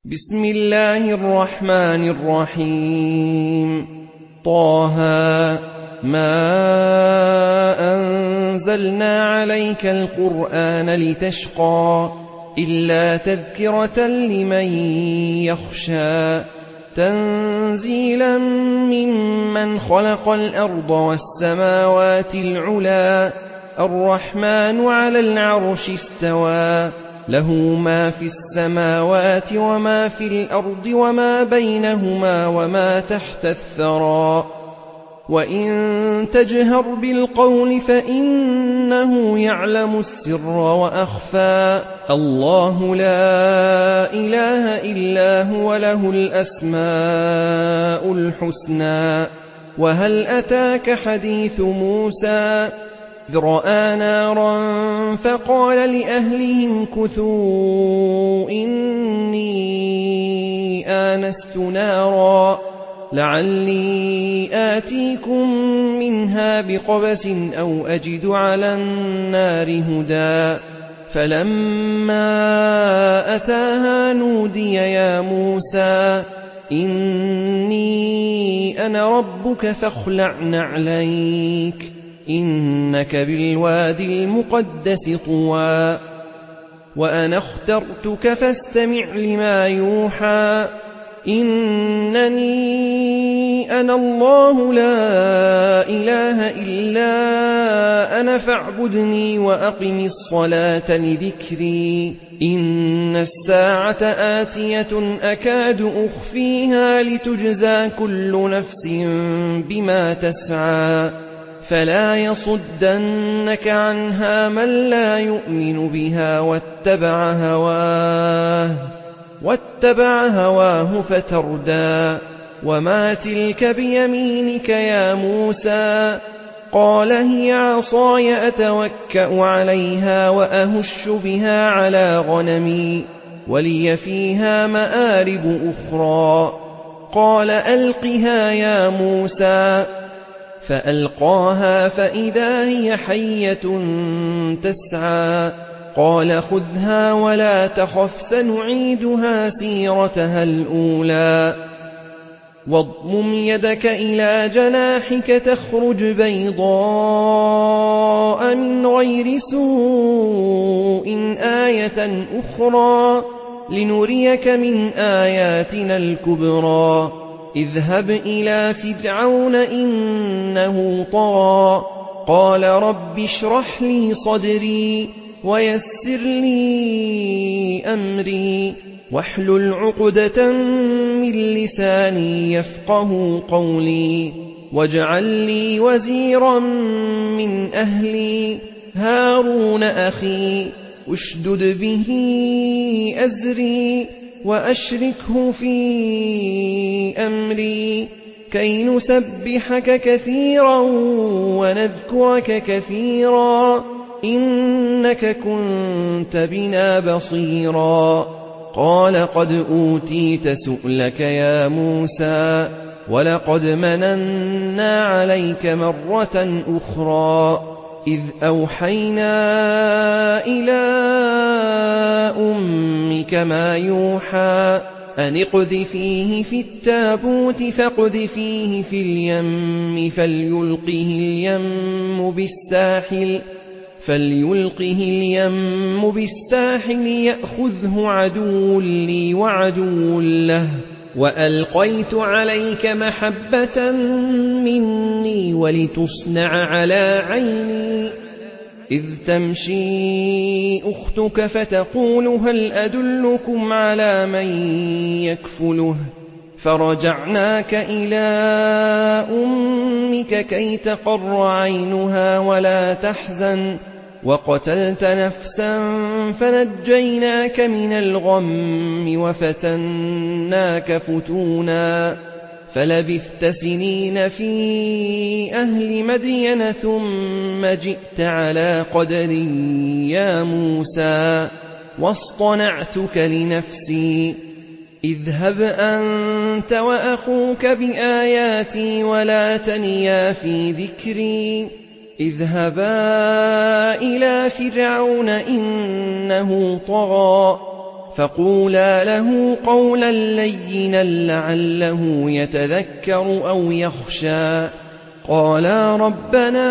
بسم الله الرحمن الرحيم. طه ما أنزلنا عليك القرآن لتشقى إلا تذكرة لمن يخشى تنزيلا ممن خلق الأرض والسماوات العلى الرحمن على العرش استوى له ما في السماوات وما في الأرض وما بينهما وما تحت الثرى وإن تجهر بالقول فإنه يعلم السر وأخفى الله لا إله إلا هو له الأسماء الحسنى وهل أتاك حديث موسى إذ رأى نارا فقال لأهلهم كثوا إني آنست نارا لعلي آتيكم منها بقبس أو أجد على النار هدى فلما أتاها نودي يا موسى إني أنا ربك فاخلع نعليك إنك بالوادي المقدس طوى وأنا اخترتك فاستمع لما يوحى إنني أنا الله لا إله إلا أنا فاعبدني وأقم الصلاة لذكري إن الساعة آتية أكاد أخفيها لتجزى كل نفس بما تسعى فلا يصدنك عنها من لا يؤمن بها واتبع هواه فتردى وما تلك بيمينك يا موسى قال هي عصاي أتوكأ عليها وأهش بها على غنمي ولي فيها مآرب أخرى قال ألقها يا موسى فألقاها فإذا هي حية تسعى قال خذها ولا تخف سنعيدها سيرتها الأولى واضمم يدك إلى جناحك تخرج بيضاء من غير سوء آية أخرى لنريك من آياتنا الكبرى اذهب إلى فرعون إنه طغى قال رب اشرح لي صدري ويسر لي أمري واحلل عقدة من لساني يفقه قولي واجعل لي وزيرا من أهلي هارون أخي اشدد به أزري وأشركه في أمري كي نسبحك كثيرا ونذكرك كثيرا إنك كنت بنا بصيرا قال قد أوتيت سؤلك يا موسى ولقد مننا عليك مرة أخرى إذ أوحينا إلى أمك ما يوحى أن اقذفيه في التابوت فاقذفيه في اليم فليلقه اليم بالساحل يأخذه عدو لي وعدو له وألقيت عليك محبة مني ولتصنع على عيني إذ تمشي أختك فتقول هل أدلكم على من يكفله فرجعناك إلى أمك كي تقر عينها ولا تحزن وقتلت نفسا فنجيناك من الغم وفتناك فتونا فلبثت سنين في أهل مدين ثم جئت على قدر يا موسى واصطنعتك لنفسي اذهب أنت وأخوك بآياتي ولا تنيا في ذكري اذهبا إلى فرعون إنه طغى فقولا له قولا لينا لعله يتذكر أو يخشى. قالا ربنا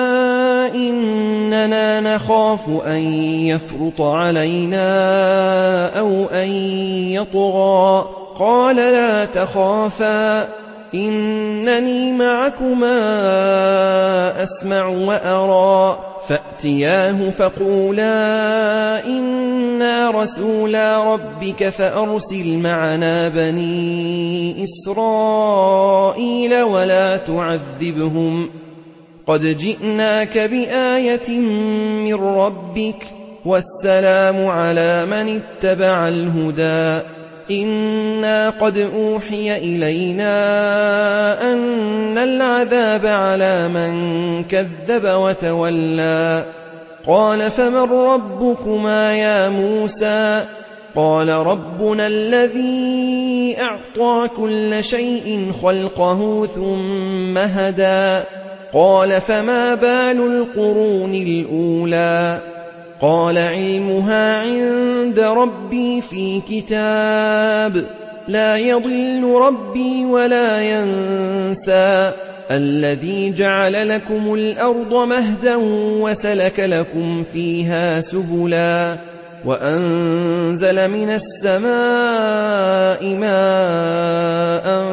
إننا نخاف أن يفرط علينا أو أن يطغى. قال لا تخافا إنني معكما أسمع وأرى. فأتياه فقولا إنا رسولا ربك فأرسل معنا بني إسرائيل ولا تعذبهم قد جئناك بآية من ربك والسلام على من اتبع الهدى. إنا قد أوحي إلينا أن العذاب على من كذب وتولى. قال فمن ربكما يا موسى؟ قال ربنا الذي أعطى كل شيء خلقه ثم هدى. قال فما بال القرون الأولى؟ قال علمها عند ربي في كتاب لا يضل ربي ولا ينسى. الذي جعل لكم الأرض مهدا وسلك لكم فيها سبلا وأنزل من السماء ماء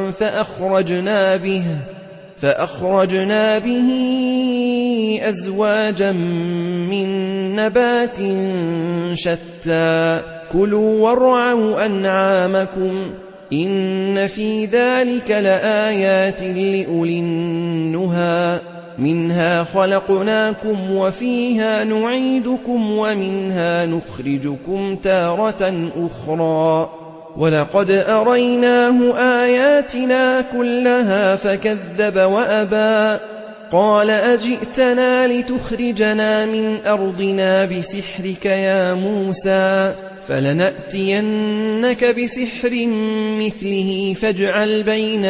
فأخرجنا به أزواجا من نبات شتى. كلوا وارعوا أنعامكم إن في ذلك لآيات لأولي النهى. منها خلقناكم وفيها نعيدكم ومنها نخرجكم تارة أخرى. ولقد أريناه آياتنا كلها فكذب وأبى. قال أجئتنا لتخرجنا من أرضنا بسحرك يا موسى؟ فلنأتينك بسحر مثله فاجعل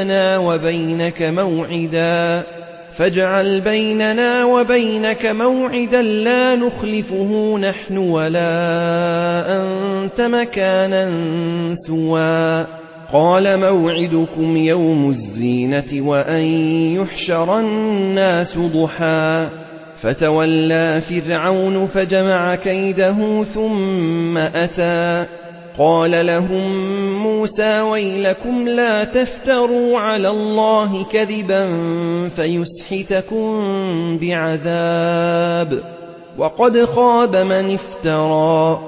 بيننا وبينك موعدا لا نخلفه نحن ولا أنت مكانا سوى. قال موعدكم يوم الزينة وأن يحشر الناس ضحى. فتولى فرعون فجمع كيده ثم أتى. قال لهم موسى ويلكم لا تفتروا على الله كذبا فيسحتكم بعذاب وقد خاب من افترى.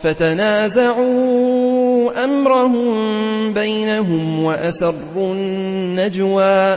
فتنازعوا أمرهم بينهم وأسروا النجوى.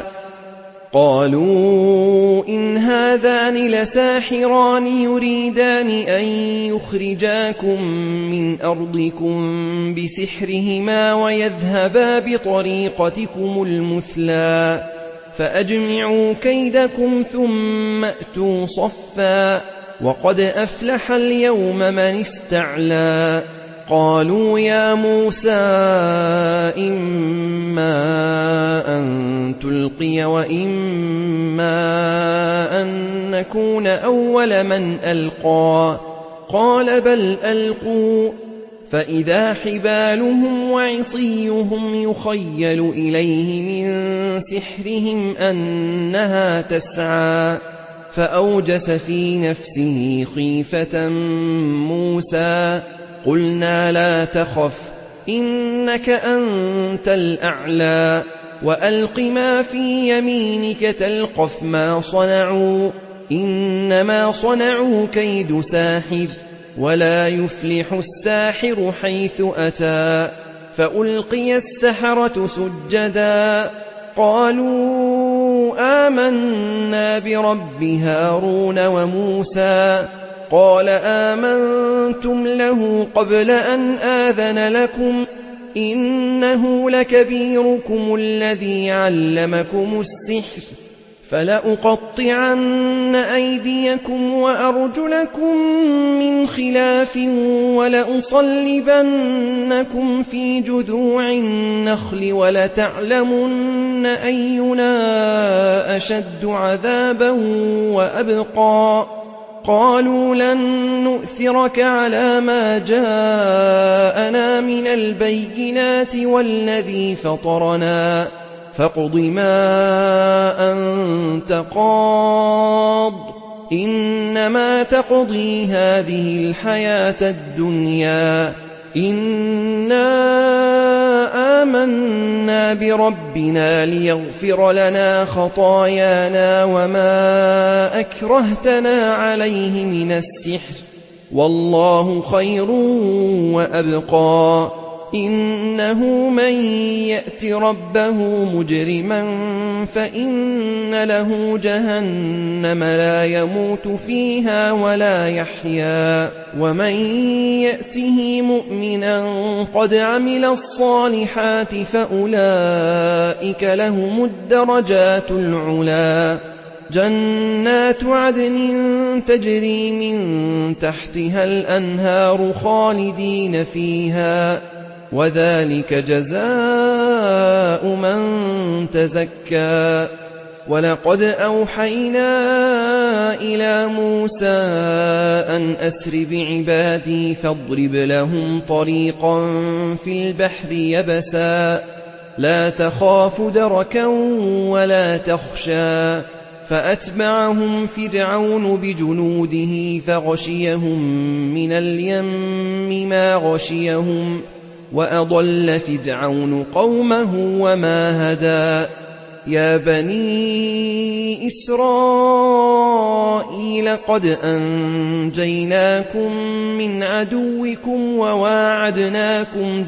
قالوا إن هذان لساحران يريدان أن يخرجاكم من أرضكم بسحرهما ويذهبا بطريقتكم المثلى فأجمعوا كيدكم ثم أتوا صفا وقد أفلح اليوم من استعلى. قالوا يا موسى إما أن تلقي وإما أن نكون أول من ألقى. قال بل ألقوا. فإذا حبالهم وعصيهم يخيل إليه من سحرهم أنها تسعى. فأوجس في نفسه خيفة موسى. قلنا لا تخف إنك أنت الأعلى وألق ما في يمينك تلقف ما صنعوا إنما صنعوا كيد ساحر ولا يفلح الساحر حيث أتى. فألقي السحرة سجدا قالوا آمنا برب هارون وموسى. قال آمنتم له قبل أن آذن لكم إنه لكبيركم الذي علمكم السحر فلأقطعن أيديكم وأرجلكم من خلاف ولأصلبنكم في جذوع النخل ولتعلمن أينا أشد عذابا وأبقى. قالوا لن نؤثرك على ما جاءنا من البينات والذي فطرنا فاقض ما أنت قاض إنما تقضي هذه الحياة الدنيا إنا آمنا بربنا ليغفر لنا خطايانا وما أكرهتنا عليه من السحر والله خير وأبقى إنه من يأت ربه مجرما فإن له جهنم لا يموت فيها ولا يحيا ومن يأته مؤمنا قد عمل الصالحات فأولئك لهم الدرجات العلا جنات عدن تجري من تحتها الأنهار خالدين فيها وذلك جزاء من تزكى ولقد أوحينا إلى موسى أن أسر بعبادي فاضرب لهم طريقا في البحر يبسا لا تخاف دركا ولا تخشى فأتبعهم فرعون بجنوده فغشيهم من اليم ما غشيهم وأضل فرعون قومه وما هدى يا بني إسرائيل قد أنجيناكم من عدوكم وواعدناكم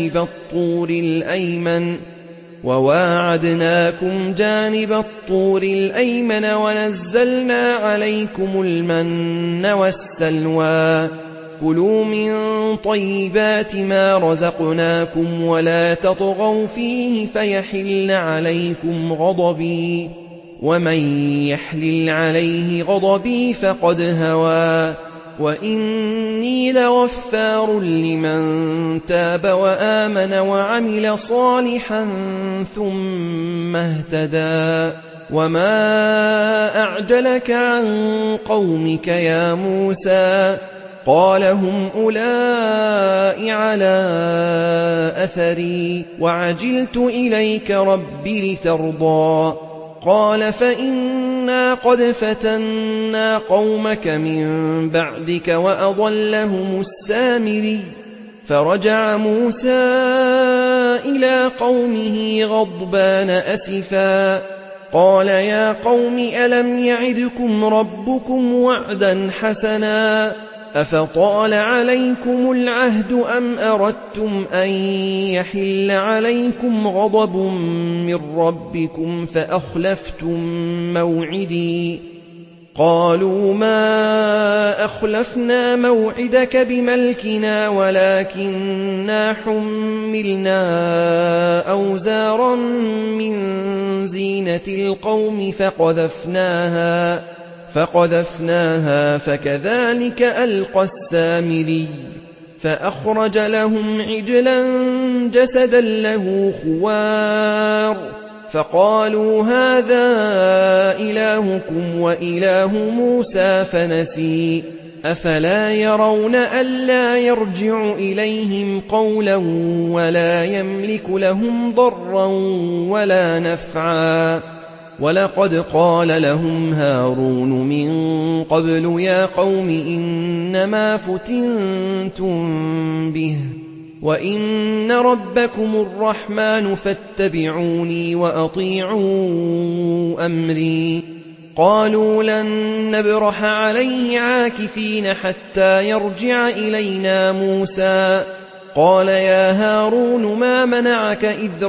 جانب الطور الأيمن ونزلنا عليكم المن والسلوى كلوا من طيبات ما رزقناكم ولا تطغوا فيه فيحل عليكم غضبي ومن يحلل عليه غضبي فقد هوى وإني لغفار لمن تاب وآمن وعمل صالحا ثم اهتدى وما أعجلك عن قومك يا موسى قال هم أولئك على أثري وعجلت إليك رب لترضى قال فإنا قد فتنا قومك من بعدك وأضلهم السامري فرجع موسى إلى قومه غضبان أسفا قال يا قوم ألم يعدكم ربكم وعدا حسنا أفطال عليكم العهد أم أردتم أن يحل عليكم غضب من ربكم فأخلفتم موعدي قالوا ما أخلفنا موعدك بملكنا ولكننا حملنا أوزارا من زينة القوم فقذفناها فكذلك ألقى السامري فأخرج لهم عجلا جسدا له خوار فقالوا هذا إلهكم وإله موسى فنسي أفلا يرون ألا يرجع إليهم قولا ولا يملك لهم ضرا ولا نفعا ولقد قال لهم هارون من قبل يا قوم إنما فتنتم به وإن ربكم الرحمن فاتبعوني وأطيعوا أمري قالوا لن نبرح عليه عاكفين حتى يرجع إلينا موسى قال يا هارون ما منعك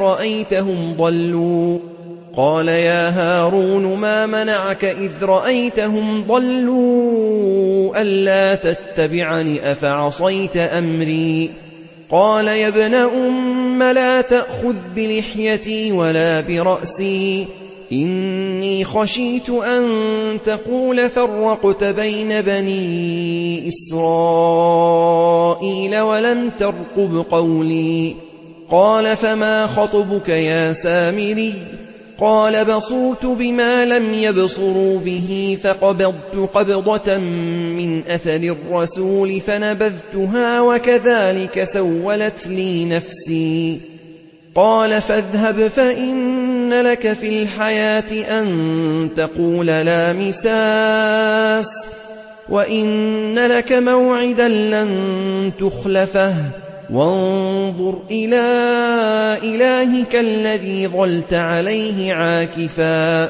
إذ رأيتهم ضلوا ألا تتبعني أفعصيت أمري قال يا ابن أم لا تأخذ بلحيتي ولا برأسي إني خشيت أن تقول فرقت بين بني إسرائيل ولم ترقب قولي قال فما خطبك يا سامري قال بصرت بما لم يبصروا به فقبضت قبضة من أثر الرسول فنبذتها وكذلك سولت لي نفسي. قال فاذهب فإن لك في الحياة أن تقول لا مساس وإن لك موعدا لن تخلفه وانظر إلى إلهك الذي ظلت عليه عاكفا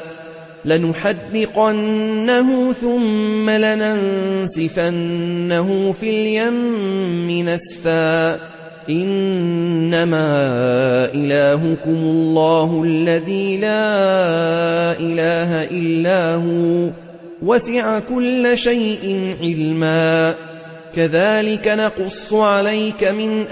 لنحرقنه ثم لننسفنه في اليم نسفا إنما إلهكم الله الذي لا إله إلا هو وسع كل شيء علما كذلك نقص عليك من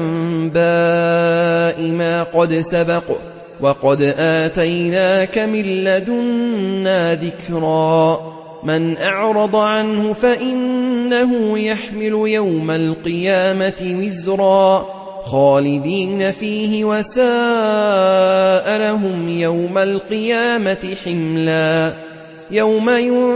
أنباء ما قد سبق وقد آتيناك من لدنا ذكرا من أعرض عنه فإنه يحمل يوم القيامة وزرا خالدين فيه وساء لهم يوم القيامة حملا يوم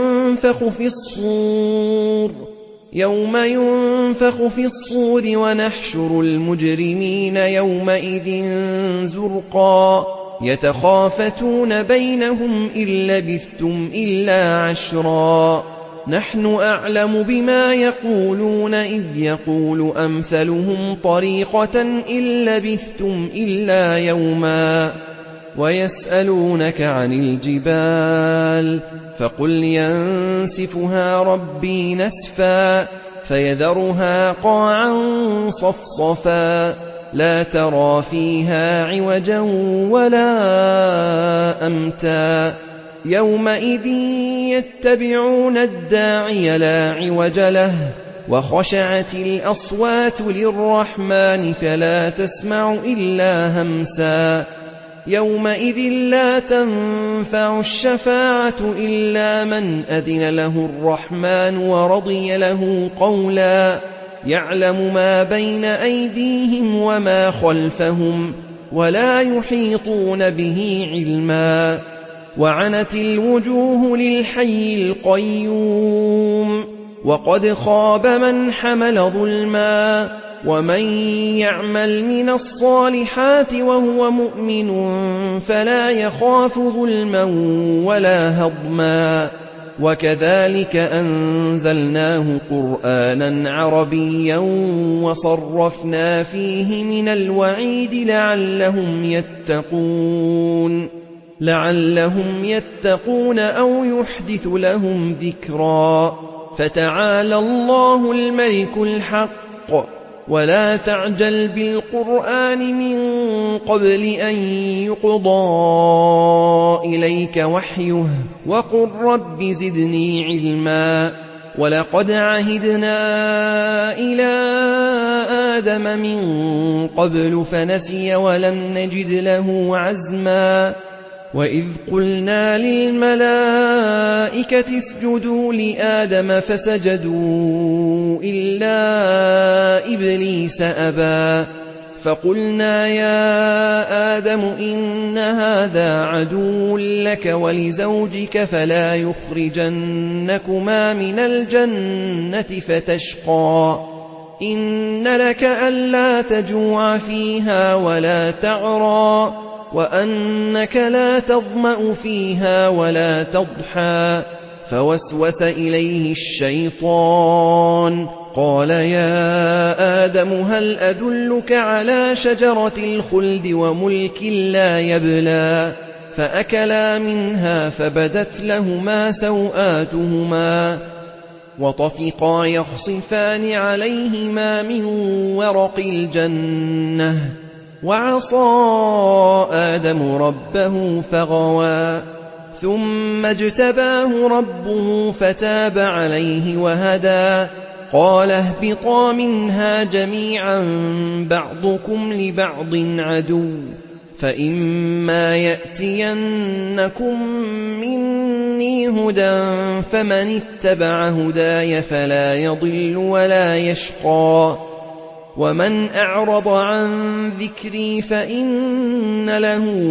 ينفخ في الصور ونحشر المجرمين يومئذ زرقا يتخافتون بينهم إن لبثتم إلا عشرا نحن أعلم بما يقولون إذ يقول أمثلهم طريقة إن لبثتم إلا يوما ويسألونك عن الجبال فقل ينسفها ربي نسفا فيذرها قاعا صفصفا لا ترى فيها عوجا ولا أمتا يومئذ يتبعون الداعي لا عوج له وخشعت الأصوات للرحمن فلا تسمع إلا همسا يومئذ لا تنفع الشفاعة إلا من أذن له الرحمن ورضي له قولا يعلم ما بين أيديهم وما خلفهم ولا يحيطون به علما وعنت الوجوه للحي القيوم وقد خاب من حمل ظلما ومن يعمل من الصالحات وهو مؤمن فلا يخاف ظلما ولا هضما وكذلك أنزلناه قرآنا عربيا وصرفنا فيه من الوعيد لعلهم يتقون أو يحدث لهم ذكرا فتعالى الله الملك الحق ولا تعجل بالقرآن من قبل أن يقضى إليك وحيه وقل رب زدني علما ولقد عهدنا إلى آدم من قبل فنسي ولم نجد له عزما وإذ قلنا للملائكة اسجدوا لآدم فسجدوا إلا إبليس أبى فقلنا يا آدم إن هذا عدو لك ولزوجك فلا يخرجنكما من الجنة فتشقى إن لك ألا تجوع فيها ولا تعرى وأنك لا تظمأ فيها ولا تضحى فوسوس إليه الشيطان قال يا آدم هل أدلك على شجرة الخلد وملك لا يبلى فأكلا منها فبدت لهما سوآتهما وطفقا يخصفان عليهما من ورق الجنة وعصى آدم ربه فغوى ثم اجتباه ربه فتاب عليه وهدى قال اهبطا منها جميعا بعضكم لبعض عدو فإما يأتينكم مني هدى فمن اتبع هداي فلا يضل ولا يشقى ومن أعرض عن ذكري فإن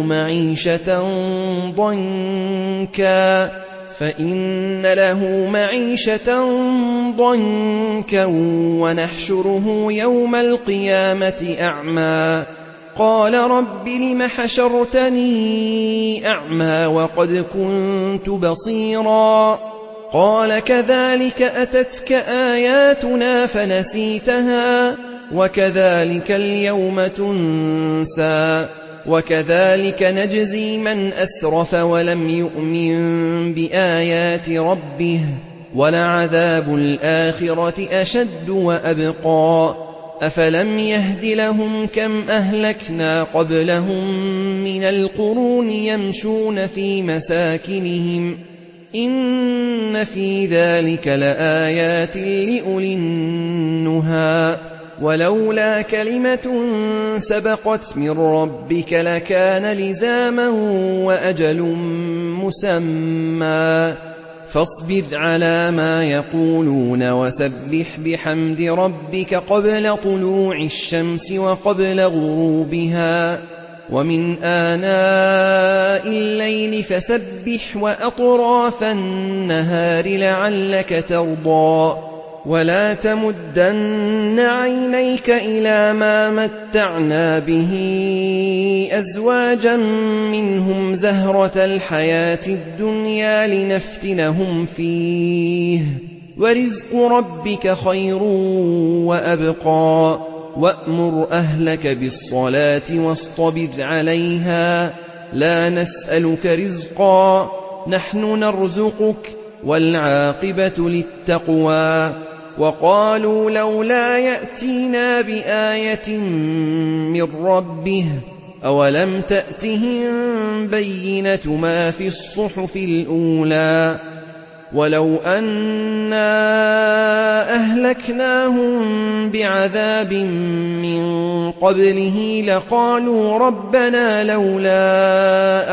له معيشة ضنكا ونحشره يوم القيامة أعمى قال رب لم حشرتني أعمى وقد كنت بصيرا قال كذلك أتتك آياتنا فنسيتها وكذلك اليوم تنسى وكذلك نجزي من أسرف ولم يؤمن بآيات ربه ولعذاب الآخرة أشد وأبقى أفلم يهد لهم كم أهلكنا قبلهم من القرون يمشون في مساكنهم إن في ذلك لآيات لأولي النهى ولولا كلمة سبقت من ربك لكان لزاما وأجل مسمى فاصبر على ما يقولون وسبح بحمد ربك قبل طلوع الشمس وقبل غروبها ومن آناء الليل فسبح وأطراف النهار لعلك ترضى ولا تمدن عينيك إلى ما متعنا به أزواجا منهم زهرة الحياة الدنيا لنفتنهم فيه ورزق ربك خير وأبقى وأمر أهلك بالصلاة واصطبر عليها لا نسألك رزقا نحن نرزقك والعاقبة للتقوى وقالوا لولا يأتينا بآية من ربه أولم تأتهم بينة ما في الصحف الأولى ولو أنا أهلكناهم بعذاب من قبله لقالوا ربنا لولا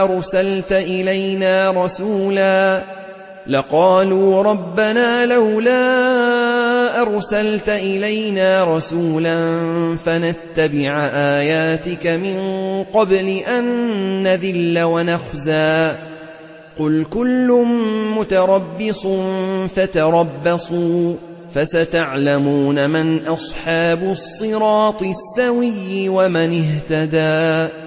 أرسلت إلينا رسولا فنتبع آياتك من قبل أن نذل ونخزى قل كل متربص فتربصوا فستعلمون من أصحاب الصراط السوي ومن اهتدى